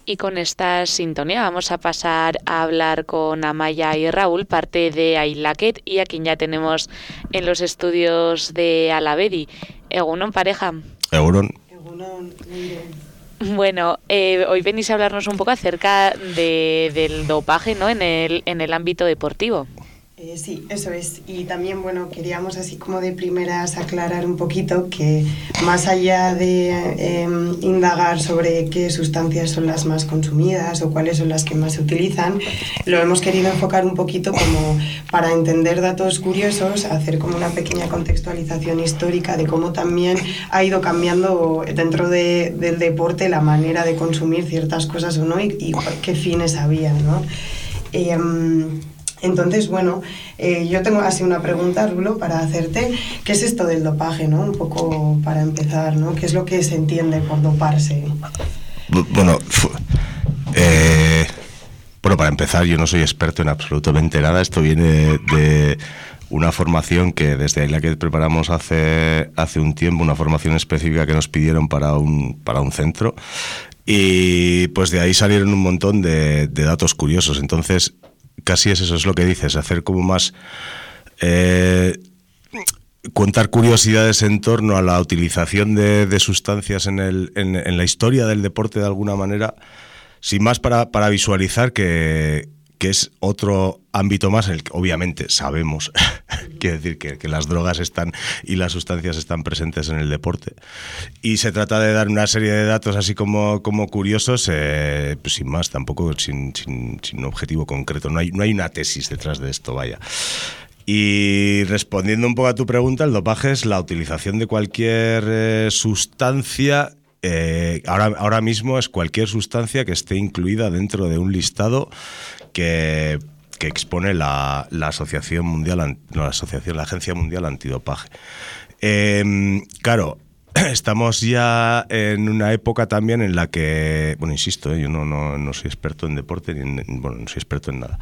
Y con esta sintonía vamos a pasar a hablar con Amaya y Raúl, parte de Ailaket, y a quien ya tenemos en los estudios de Alavedi. Egunon, pareja. Egunon. Egunon, muy bien. Bueno, hoy venís a hablarnos un poco acerca del dopaje, ¿no? en el ámbito deportivo. Sí, eso es. Y también, bueno, queríamos así como de primeras aclarar un poquito que más allá de indagar sobre qué sustancias son las más consumidas o cuáles son las que más se utilizan, lo hemos querido enfocar un poquito como para entender datos curiosos, hacer como una pequeña contextualización histórica de cómo también ha ido cambiando dentro del deporte la manera de consumir ciertas cosas o no y qué fines había, ¿no? Entonces, bueno, yo tengo así una pregunta, Rulo, para hacerte. ¿Qué es esto del dopaje, no? Un poco para empezar, ¿no? ¿Qué es lo que se entiende por doparse? Bueno, para empezar, yo no soy experto en absolutamente nada. Esto viene de una formación que desde ahí la que preparamos hace un tiempo, una formación específica que nos pidieron para un centro. Y pues de ahí salieron un montón de datos curiosos. Entonces, casi es eso, es lo que dices, hacer como más contar curiosidades en torno a la utilización de sustancias en la historia del deporte de alguna manera, sin más para visualizar que es otro ámbito más en el que obviamente sabemos, quiere decir que las drogas están y las sustancias están presentes en el deporte. Y se trata de dar una serie de datos así como curiosos, pues sin más, tampoco sin objetivo concreto. No hay una tesis detrás de esto, vaya. Y respondiendo un poco a tu pregunta, el dopaje es la utilización de cualquier sustancia. Ahora mismo es cualquier sustancia que esté incluida dentro de un listado que expone la Asociación Mundial, la Agencia Mundial Antidopaje. Claro, estamos ya en una época también en la que, bueno, insisto, yo no soy experto en deporte, no soy experto en nada.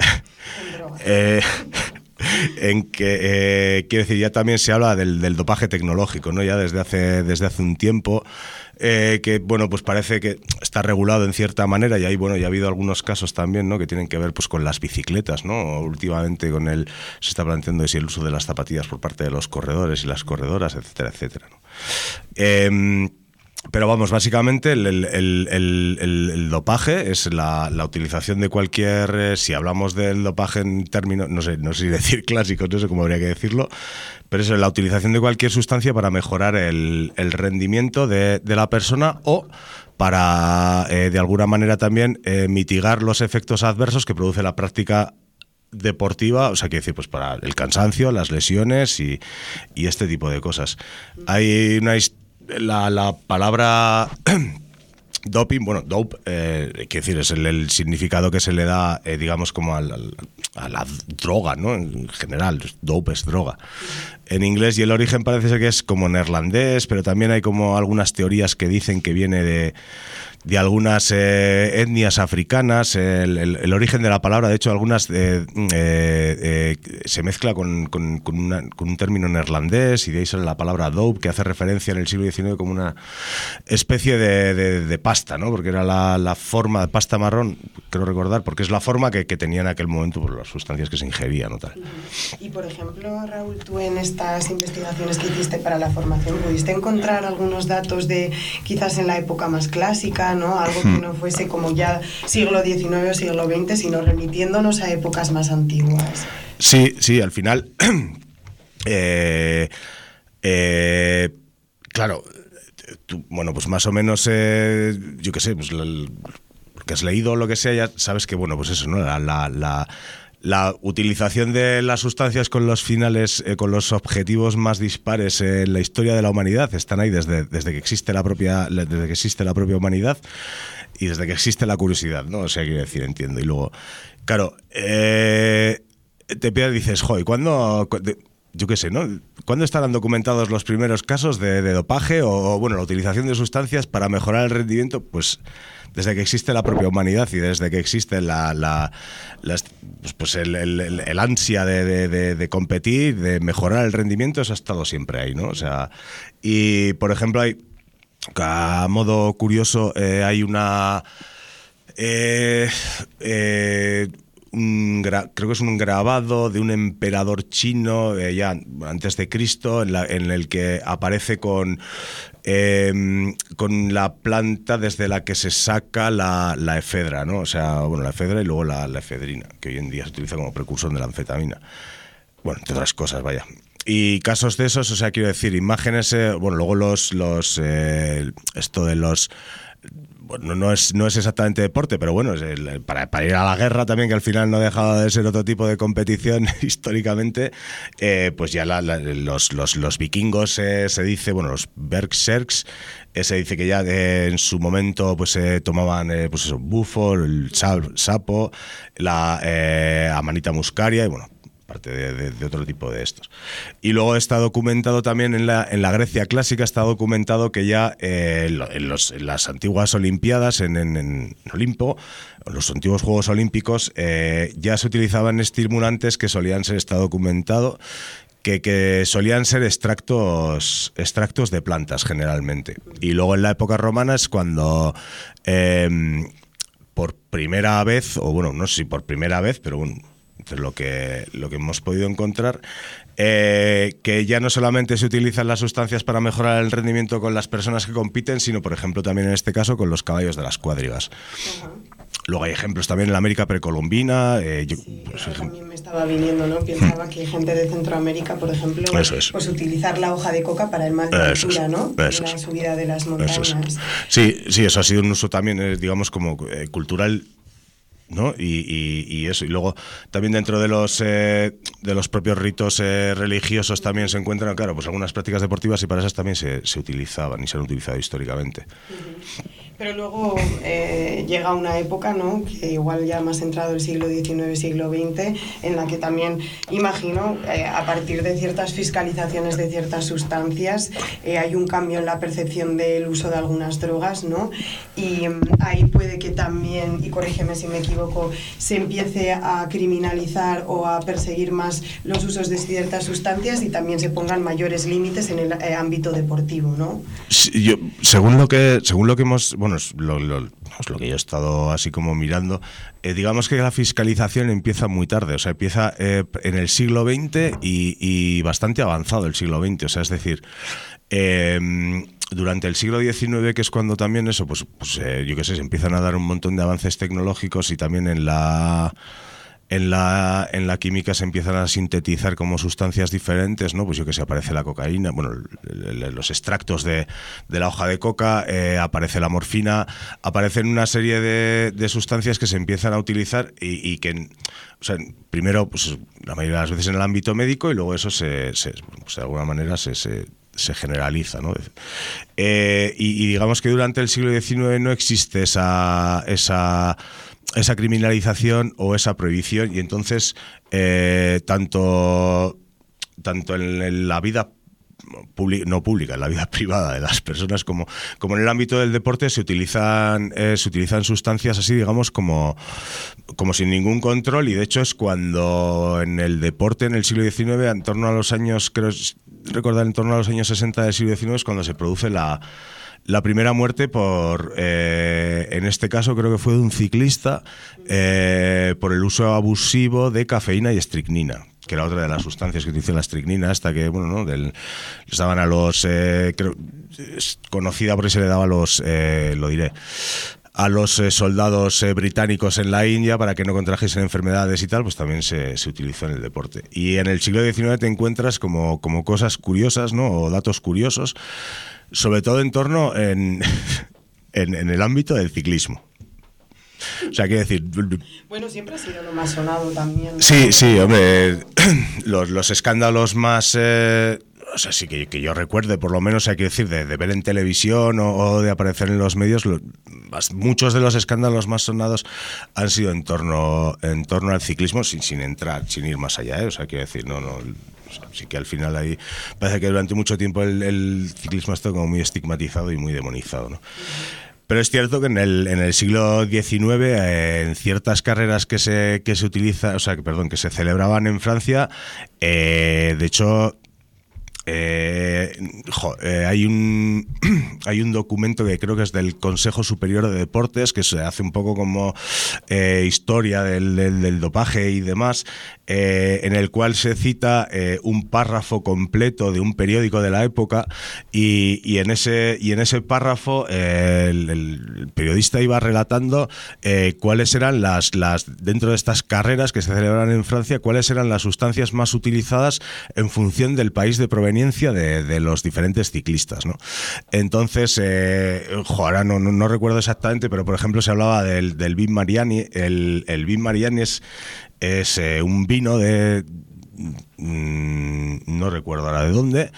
En que, quiero decir, ya también se habla del dopaje tecnológico, ¿no? Ya desde hace un tiempo, que, bueno, pues parece que está regulado en cierta manera y ahí, bueno, ya ha habido algunos casos también, ¿no? Que tienen que ver, pues, con las bicicletas, ¿no? Últimamente se está planteando el uso de las zapatillas por parte de los corredores y las corredoras, etcétera, etcétera, ¿no? Pero vamos, básicamente el dopaje es la utilización de cualquier, si hablamos del dopaje en términos, no sé si decir clásicos, no sé cómo habría que decirlo, pero es la utilización de cualquier sustancia para mejorar el rendimiento de la persona o para, de alguna manera también, mitigar los efectos adversos que produce la práctica deportiva, o sea, quiero decir, pues para el cansancio, las lesiones y este tipo de cosas. Hay la palabra doping, bueno, dope, quiere decir, es el significado que se le da, digamos, como a la droga, ¿no? En general, dope es droga. En inglés, y el origen parece ser que es como neerlandés, pero también hay como algunas teorías que dicen que viene de algunas etnias africanas. El origen de la palabra, de hecho, algunas se mezcla con un término neerlandés, y de ahí sale la palabra dope, que hace referencia en el siglo XIX como una especie de pasta, ¿no? Porque era la forma de pasta marrón, creo recordar, porque es la forma que tenía en aquel momento por las sustancias que se ingerían, ¿no? Tal. Y, por ejemplo, Raúl, tú en estas investigaciones que hiciste para la formación, ¿pudiste encontrar algunos datos de quizás en la época más clásica, ¿no? Algo que no fuese como ya siglo XIX o siglo XX, sino remitiéndonos a épocas más antiguas? Sí, al final, claro, tú, bueno, pues más o menos, yo qué sé, pues lo que has leído o lo que sea, ya sabes que, bueno, pues eso, ¿no? La utilización de las sustancias con los finales, con los objetivos más dispares en la historia de la humanidad están ahí desde que existe la propia humanidad y desde que existe la curiosidad, ¿no? O sea, quiero decir, entiendo. Y luego, claro, te piensas y dices, joder, ¿cuándo? Yo qué sé, ¿no? ¿Cuándo estarán documentados los primeros casos de dopaje o, bueno, la utilización de sustancias para mejorar el rendimiento? Pues desde que existe la propia humanidad y desde que existe el ansia de competir, de mejorar el rendimiento, eso ha estado siempre ahí, ¿no? O sea, y por ejemplo, a modo curioso, hay una Creo que es un grabado de un emperador chino ya antes de Cristo, en el que aparece con la planta desde la que se saca la efedra, ¿no? O sea, bueno, la efedra y luego la efedrina, que hoy en día se utiliza como precursor de la anfetamina. Bueno, entre otras cosas, vaya. Y casos de esos, o sea, quiero decir, imágenes, bueno, luego esto de los... Bueno, no es exactamente deporte, pero bueno, es para ir a la guerra también, que al final no ha dejado de ser otro tipo de competición históricamente, pues ya los vikingos se dice, bueno, los berserks, se dice que ya en su momento pues tomaban pues eso, bufo, el sapo, la amanita muscaria y bueno, parte de otro tipo de estos. Y luego está documentado también en la Grecia clásica, está documentado que ya en las antiguas Olimpiadas en Olimpo, en los antiguos Juegos Olímpicos, ya se utilizaban estimulantes que solían ser, está documentado, que solían ser extractos de plantas generalmente. Y luego en la época romana es cuando... por primera vez, o bueno, no sé si por primera vez, pero bueno, lo que hemos podido encontrar, que ya no solamente se utilizan las sustancias para mejorar el rendimiento con las personas que compiten, sino por ejemplo también en este caso con los caballos de las cuadrigas. Luego hay ejemplos también en la América precolombina. También me estaba viniendo, ¿no? Pensaba que gente de Centroamérica, por ejemplo, pues utilizar la hoja de coca para el mal de altura, ¿no? La subida de las montañas. Sí, eso ha sido un uso también, digamos, como cultural, ¿no? Y eso, y luego también dentro de los propios ritos religiosos también se encuentran, claro, pues algunas prácticas deportivas, y para esas también se utilizaban y se han utilizado históricamente. Pero luego llega una época, ¿no?, que igual ya más entrado el siglo XIX, siglo XX, en la que también, imagino, a partir de ciertas fiscalizaciones de ciertas sustancias, hay un cambio en la percepción del uso de algunas drogas, ¿no? Y ahí puede que también, y corrígeme si me equivoco, se empiece a criminalizar o a perseguir más los usos de ciertas sustancias y también se pongan mayores límites en el ámbito deportivo, ¿no? Sí, según lo que hemos... Bueno, es lo que yo he estado así como mirando, digamos que la fiscalización empieza muy tarde, o sea, empieza en el siglo XX y bastante avanzado el siglo XX, o sea, es decir, durante el siglo XIX, que es cuando también eso, pues yo qué sé, se empiezan a dar un montón de avances tecnológicos y también en la química se empiezan a sintetizar como sustancias diferentes, ¿no? Pues yo que sé, aparece la cocaína, bueno, los extractos de la hoja de coca, aparece la morfina, aparecen una serie de sustancias que se empiezan a utilizar y que, o sea, primero, pues la mayoría de las veces en el ámbito médico y luego eso pues, de alguna manera se generaliza, ¿no? Y digamos que durante el siglo XIX no existe esa criminalización o esa prohibición, y entonces tanto en la vida no pública, en la vida privada de las personas como en el ámbito del deporte se utilizan sustancias así, digamos, como sin ningún control, y de hecho es cuando en el deporte en el siglo XIX, en torno a los años, creo recordar, en torno a los años 60 del siglo XIX, es cuando se produce la primera muerte en este caso creo que fue de un ciclista por el uso abusivo de cafeína y estricnina, que era otra de las sustancias que utiliza la estricnina, hasta que, bueno, ¿no? Les daban a los, creo, es conocida porque se le daba a los, a los soldados británicos en la India para que no contrajesen enfermedades y tal, pues también se utilizó en el deporte. Y en el siglo XIX te encuentras como cosas curiosas, ¿no? O datos curiosos, sobre todo en torno en el ámbito del ciclismo. O sea, quiero decir... Bueno, siempre ha sido lo más sonado también, ¿no? Sí, hombre, los escándalos más... o sea, sí que yo recuerde, por lo menos, hay que decir, de ver en televisión o de aparecer en los medios, muchos de los escándalos más sonados han sido en torno al ciclismo, sin ir más allá, ¿eh? O sea, quiero decir, no, sí que al final ahí parece que durante mucho tiempo el ciclismo ha estado como muy estigmatizado y muy demonizado, ¿no? Pero es cierto que en el siglo XIX, en ciertas carreras que se utiliza, o sea, que se celebraban en Francia, de hecho, hay un documento que creo que es del Consejo Superior de Deportes, que se hace un poco como historia del dopaje y demás, en el cual se cita un párrafo completo de un periódico de la época, y en ese párrafo el periodista iba relatando cuáles eran las dentro de estas carreras que se celebran en Francia, cuáles eran las sustancias más utilizadas en función del país de proveniencia de los diferentes ciclistas, ¿no? Entonces, ahora no recuerdo exactamente, pero por ejemplo se hablaba del Vin Mariani. El Vin Mariani es un vino de... no recuerdo ahora de dónde,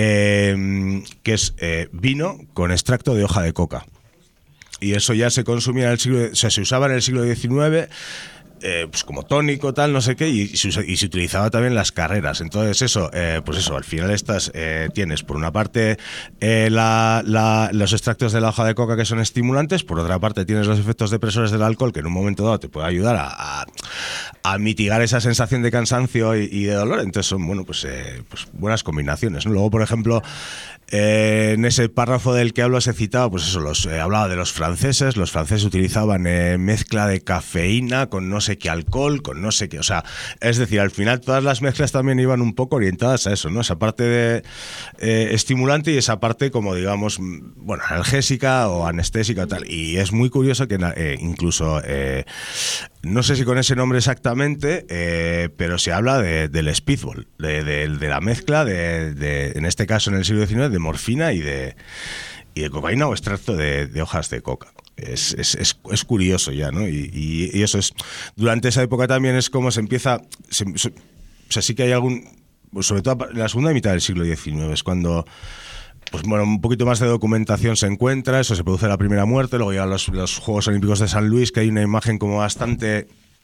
que es vino con extracto de hoja de coca. Y eso ya se consumía en el siglo... O sea, se usaba en el siglo XIX... pues como tónico, tal, no sé qué, y se utilizaba también en las carreras. Entonces eso, pues eso, al final tienes por una parte los extractos de la hoja de coca, que son estimulantes, por otra parte tienes los efectos depresores del alcohol, que en un momento dado te puede ayudar a mitigar esa sensación de cansancio y de dolor. Entonces son, bueno, pues buenas combinaciones, ¿no? Luego, por ejemplo, en ese párrafo del que hablo se citaba, pues eso, hablaba de los franceses. Los franceses utilizaban mezcla de cafeína con no sé qué alcohol, con no sé qué, o sea, es decir, al final todas las mezclas también iban un poco orientadas a eso, ¿no? Esa parte de estimulante y esa parte como, digamos, bueno, analgésica o anestésica, tal. Y es muy curioso que incluso no sé si con ese nombre exactamente, pero se habla del speedball, de la mezcla en este caso en el siglo XIX, de morfina y de cocaína o extracto de hojas de coca. Es curioso ya, ¿no? Y eso es... Durante esa época también es como se empieza... o sea, sí que hay algún... Sobre todo en la segunda mitad del siglo XIX es cuando... Pues bueno, un poquito más de documentación se encuentra, eso, se produce la primera muerte, luego llegan los Juegos Olímpicos de San Luis, que hay una imagen como bastante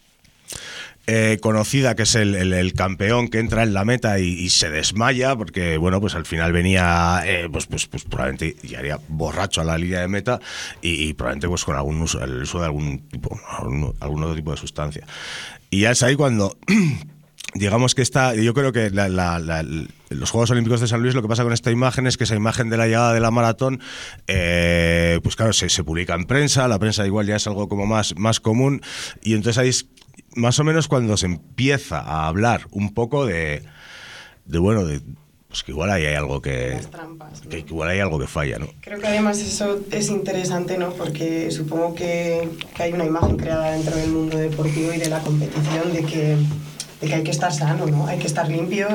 conocida, que es el campeón que entra en la meta y se desmaya, porque bueno, pues al final venía pues probablemente llegaría borracho a la línea de meta y probablemente pues con el uso de algún otro tipo de sustancia. Y ya es ahí cuando... Digamos que yo creo que los Juegos Olímpicos de San Luis, lo que pasa con esta imagen es que esa imagen de la llegada de la maratón, pues claro, se publica en prensa, la prensa igual ya es algo como más común, y entonces ahí es más o menos cuando se empieza a hablar un poco de pues que igual hay algo las trampas, ¿no? Que igual hay algo que falla, ¿no? Creo que además eso es interesante, ¿no? Porque supongo que hay una imagen creada dentro del mundo deportivo y de la competición de que hay que estar sano, ¿no? Hay que estar limpio,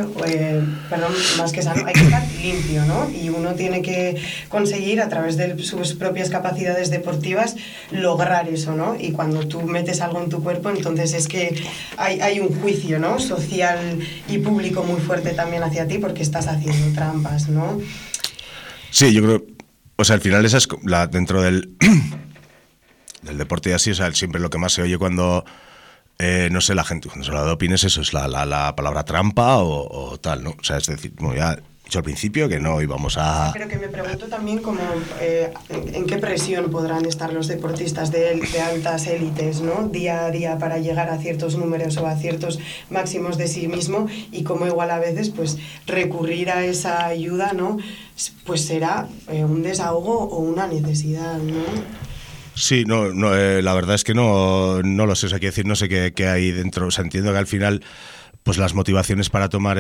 más que sano, hay que estar limpio, ¿no? Y uno tiene que conseguir a través de sus propias capacidades deportivas lograr eso, ¿no? Y cuando tú metes algo en tu cuerpo, entonces es que hay un juicio, ¿no? Social y público muy fuerte también hacia ti porque estás haciendo trampas, ¿no? Sí, yo creo, o sea, al final esa es dentro del deporte y así, o sea, siempre lo que más se oye cuando... no sé, la gente cuando se habla de doping es eso, es la palabra trampa o tal, ¿no? O sea, es decir, como ya he dicho al principio, que no íbamos a... Pero que me pregunto también como en qué presión podrán estar los deportistas de altas élites, ¿no? Día a día para llegar a ciertos números o a ciertos máximos de sí mismo, y cómo igual a veces pues recurrir a esa ayuda, ¿no? Pues será un desahogo o una necesidad, ¿no? Sí, la verdad es que no lo sé, o sea, quiero decir, no sé qué hay dentro, o sea, entiendo que al final, pues las motivaciones para tomar,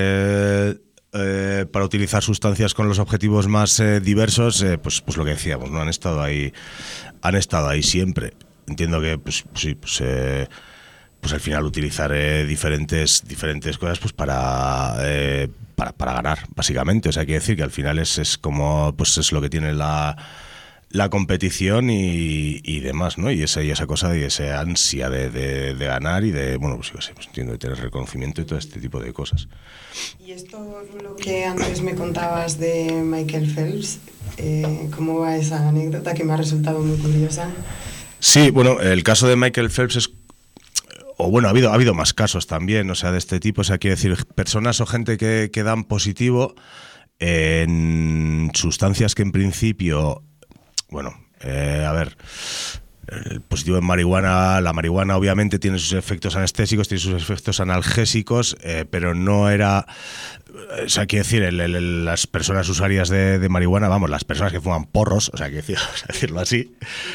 para utilizar sustancias con los objetivos más diversos, pues lo que decíamos, ¿no? Han estado ahí siempre. Entiendo que, pues sí, pues al final utilizar diferentes cosas, pues para ganar, básicamente, o sea, quiero decir que al final es como, pues es lo que tiene la competición y demás, ¿no? Y esa cosa y esa ansia de ganar y de, bueno, pues entiendo, de tener reconocimiento y todo este tipo de cosas. Y esto, lo que antes me contabas de Michael Phelps, ¿cómo va esa anécdota que me ha resultado muy curiosa? Sí, bueno, el caso de Michael Phelps ha habido más casos también, o sea, de este tipo, o sea, quiero decir, personas o gente que dan positivo en sustancias que en principio... Bueno, el positivo en marihuana, la marihuana obviamente tiene sus efectos anestésicos, tiene sus efectos analgésicos, pero no era... O sea, quiero decir, las personas usuarias de marihuana, vamos, las personas que fuman porros, o sea, quiero decirlo así,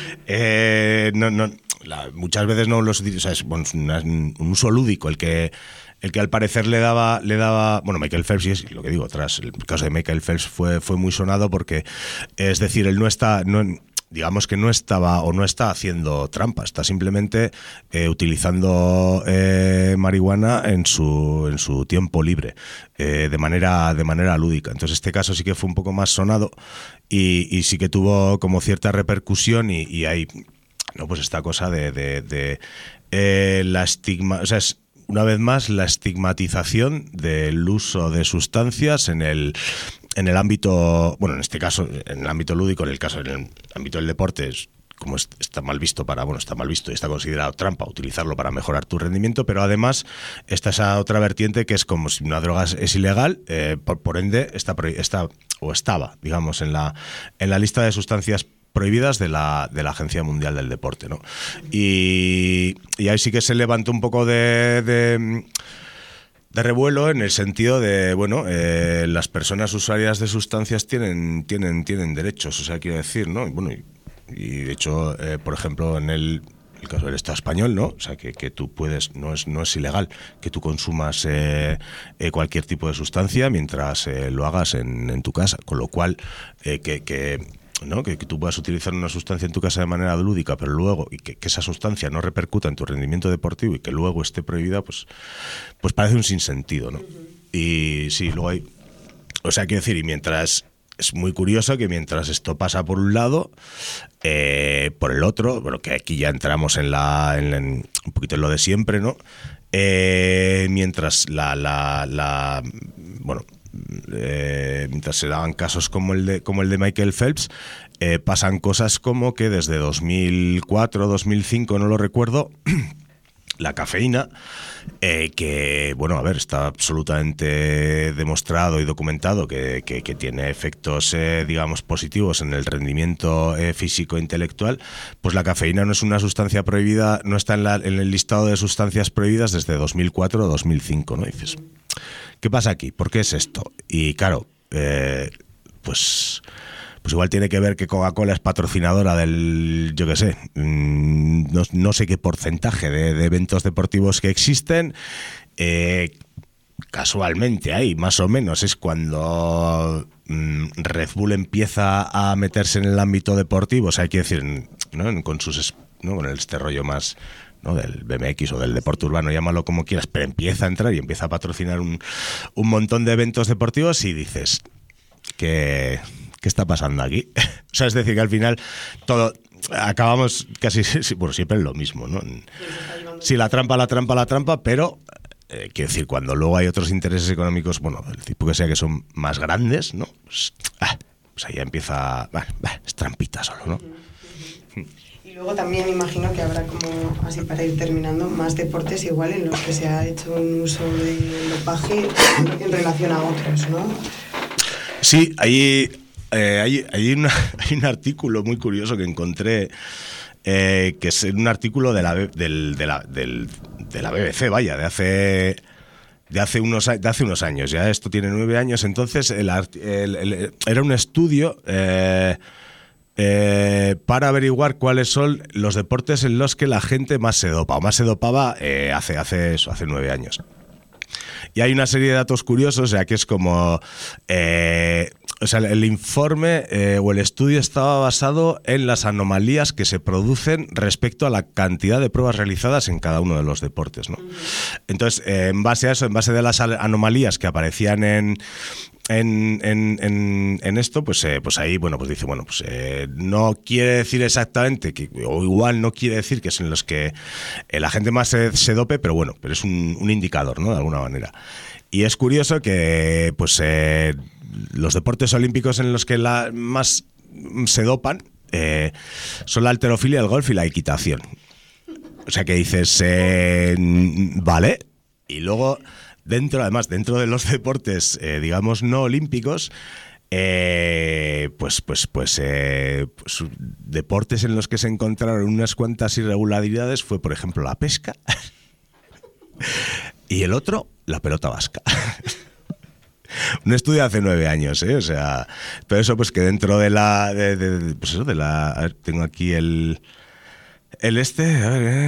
muchas veces no los utilizan, o sea, es un uso lúdico el que al parecer le daba, bueno, Michael Phelps, y es lo que digo, el caso de Michael Phelps fue muy sonado porque, es decir, él digamos que no estaba o no está haciendo trampa, está simplemente utilizando marihuana en su tiempo libre, de manera lúdica. Entonces este caso sí que fue un poco más sonado y sí que tuvo como cierta repercusión y hay, no, pues esta cosa de la estigma, o sea, es una vez más la estigmatización del uso de sustancias en el ámbito, bueno, en este caso, en el ámbito lúdico, en el ámbito del deporte, como está mal visto está mal visto y está considerado trampa utilizarlo para mejorar tu rendimiento, pero además está esa otra vertiente que es como si una droga es ilegal, por ende estaba, digamos, en la lista de sustancias prohibidas de la Agencia Mundial del Deporte, ¿no? Y ahí sí que se levantó un poco de revuelo en el sentido de, bueno, las personas usuarias de sustancias tienen derechos, o sea, quiero decir, ¿no? Y bueno, y de hecho, por ejemplo, en el caso del Estado español, ¿no? O sea, que tú puedes, no es ilegal que tú consumas cualquier tipo de sustancia mientras lo hagas en tu casa, con lo cual, ¿no? Que tú puedas utilizar una sustancia en tu casa de manera lúdica, pero luego y que esa sustancia no repercuta en tu rendimiento deportivo y que luego esté prohibida, pues parece un sinsentido, ¿no? Y sí, luego hay, o sea, quiero decir, y mientras es muy curioso que mientras esto pasa por un lado, por el otro, bueno, que aquí ya entramos en un poquito en lo de siempre, ¿no? Mientras mientras se daban casos como el de Michael Phelps, pasan cosas como que desde 2004, 2005, no lo recuerdo, la cafeína, que, bueno, a ver, está absolutamente demostrado y documentado que tiene efectos, digamos, positivos en el rendimiento físico e intelectual, pues la cafeína no es una sustancia prohibida, no está en el listado de sustancias prohibidas desde 2004 o 2005, ¿no? Y dices, ¿qué pasa aquí? ¿Por qué es esto? Y claro, pues igual tiene que ver que Coca-Cola es patrocinadora del, yo qué sé, no sé qué porcentaje de eventos deportivos que existen. Casualmente ahí, más o menos, es cuando Red Bull empieza a meterse en el ámbito deportivo, o sea, hay que decir, ¿no? Con este rollo más, ¿no? Del BMX o del deporte urbano, llámalo como quieras, pero empieza a entrar y empieza a patrocinar un montón de eventos deportivos y dices, ¿qué está pasando aquí? O sea, es decir, que al final todo acabamos casi, bueno, siempre en lo mismo, ¿no? Sí, la trampa, pero quiero decir, cuando luego hay otros intereses económicos, bueno, el tipo que sea que son más grandes, ¿no? Pues ahí ya empieza, es trampita solo, ¿no? Y luego también imagino que habrá, como así para ir terminando, más deportes igual en los que se ha hecho un uso de dopaje en relación a otros, ¿no? Sí, hay un artículo muy curioso que encontré, que es un artículo de la BBC, vaya, de hace unos años. Ya esto tiene 9 años. Entonces era un estudio para averiguar cuáles son los deportes en los que la gente más se dopa o más se dopaba hace 9 años. Y hay una serie de datos curiosos, o sea, que es como... o sea, el informe o el estudio estaba basado en las anomalías que se producen respecto a la cantidad de pruebas realizadas en cada uno de los deportes, ¿no? Entonces, en base a eso, en base de las anomalías que aparecían en esto, pues ahí, bueno, pues dice, bueno, pues no quiere decir exactamente o igual no quiere decir que es en los que la gente más se dope, pero bueno, pero es un indicador, ¿no? De alguna manera. Y es curioso que, pues, los deportes olímpicos en los que más se dopan son la halterofilia, el golf y la equitación. O sea que dices, vale, y luego dentro de los deportes, digamos, no olímpicos, pues deportes en los que se encontraron unas cuantas irregularidades fue, por ejemplo, la pesca y el otro, la pelota vasca. Un estudio hace 9 años, o sea, pero eso pues que dentro de la, a ver, tengo aquí el a ver,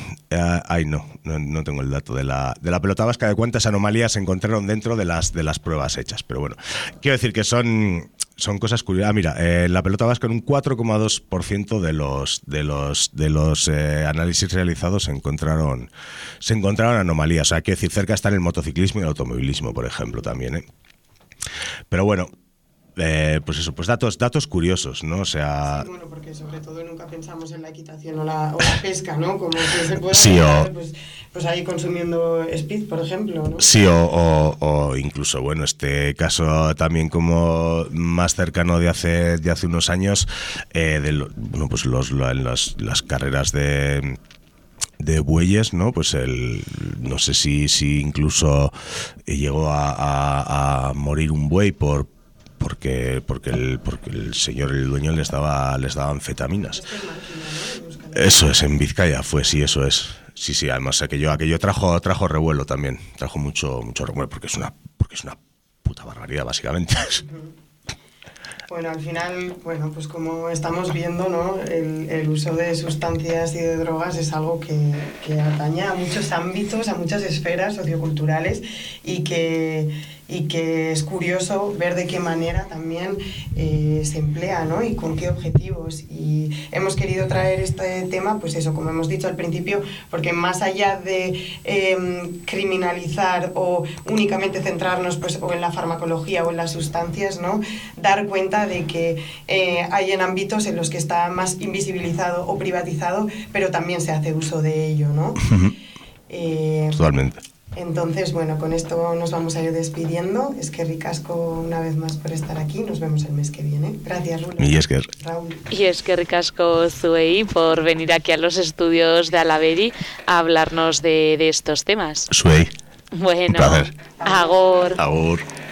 no tengo el dato de la pelota vasca, de cuántas anomalías se encontraron dentro de las pruebas hechas, pero bueno, quiero decir que son cosas curiosas. Mira, la pelota vasca en un 4,2% de los análisis realizados se encontraron anomalías. O sea, quiero decir, cerca están el motociclismo y el automovilismo, por ejemplo, también, ¿eh? Pero bueno, pues eso, pues datos curiosos, ¿no? O sea... Sí, bueno, porque sobre todo nunca pensamos en la equitación o la pesca, ¿no? Como que se puede sí, pues ahí consumiendo speed, por ejemplo, ¿no? Sí, o incluso, bueno, este caso también como más cercano de hace unos años, bueno, pues las carreras de bueyes, ¿no? Pues no sé si incluso llegó a morir un buey porque el señor, el dueño, les daba anfetaminas. Eso es, en Vizcaya fue, sí, eso es. Sí, además aquello trajo revuelo también, trajo mucho revuelo porque es una puta barbaridad, básicamente. Bueno, al final, bueno, pues como estamos viendo, ¿no? El uso de sustancias y de drogas es algo que atañe a muchos ámbitos, a muchas esferas socioculturales y que es curioso ver de qué manera también se emplea, ¿no? Y con qué objetivos. Y hemos querido traer este tema, pues eso, como hemos dicho al principio, porque más allá de criminalizar o únicamente centrarnos pues o en la farmacología o en las sustancias, ¿no? Dar cuenta de que hay en ámbitos en los que está más invisibilizado o privatizado, pero también se hace uso de ello, ¿no? Totalmente. Entonces, bueno, con esto nos vamos a ir despidiendo. Eskerrik asko una vez más por estar aquí. Nos vemos el mes que viene. Gracias, Raúl. Y eskerrik asko zuei por venir aquí a los estudios de Alavedi a hablarnos de estos temas. Zuei. Bueno, un placer. Agur. Agur.